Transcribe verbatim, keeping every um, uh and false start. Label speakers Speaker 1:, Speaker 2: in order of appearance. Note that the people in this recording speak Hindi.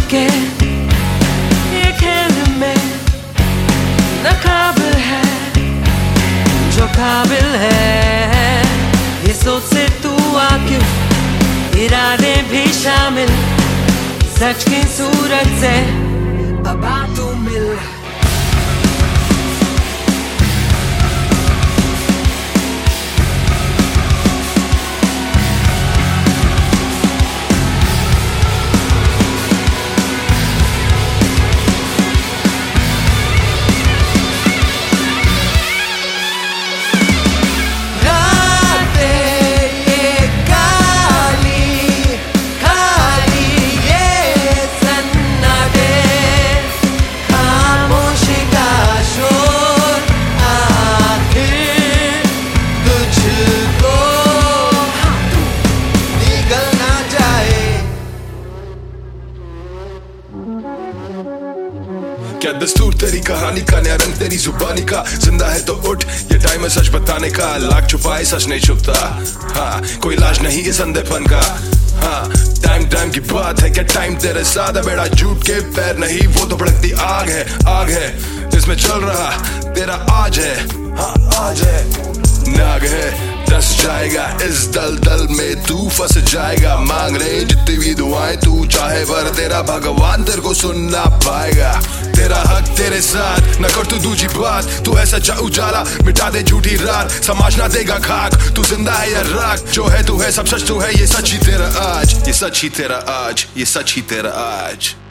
Speaker 1: के ये खेल में न काबिल है जो काबिल है। ये सोच से तू आ क्यों, इरादे भी शामिल, सच की सूरत से अब आ तू मिल।
Speaker 2: क्या दस्तूर तेरी कहानी का, नया रंग तेरी जुबानी का, जिंदा है तो उठ, ये टाइम है सच बताने का। लाख छुपाए सच नहीं छुपता, हाँ कोई इलाज नहीं इस अंधेपन का। हाँ टाइम टाइम की बात है, क्या टाइम तेरे साथ है, बेड़ा झूठ के पैर नहीं, वो तो भड़कती आग है, आग है इसमें चल रहा तेरा आज है, हाँ आज है। नाग है दस जाएगा इस दल दल में, तू फंस जाएगा। मांग ले जितनी भी दुआएं तू चाहे, पर तेरा भगवान तेरे को सुन ना पाएगा। तेरा हक तेरे साथ, न कर तू दूजी बात, तू है सच्चा उजाला, मिटा दे झूठी रात, समाज ना देगा खाक। तू जिंदा है या राख, जो है तू है सब सच तू है, ये सच ही तेरा आज, ये सच ही तेरा आज, ये सच ही तेरा आज।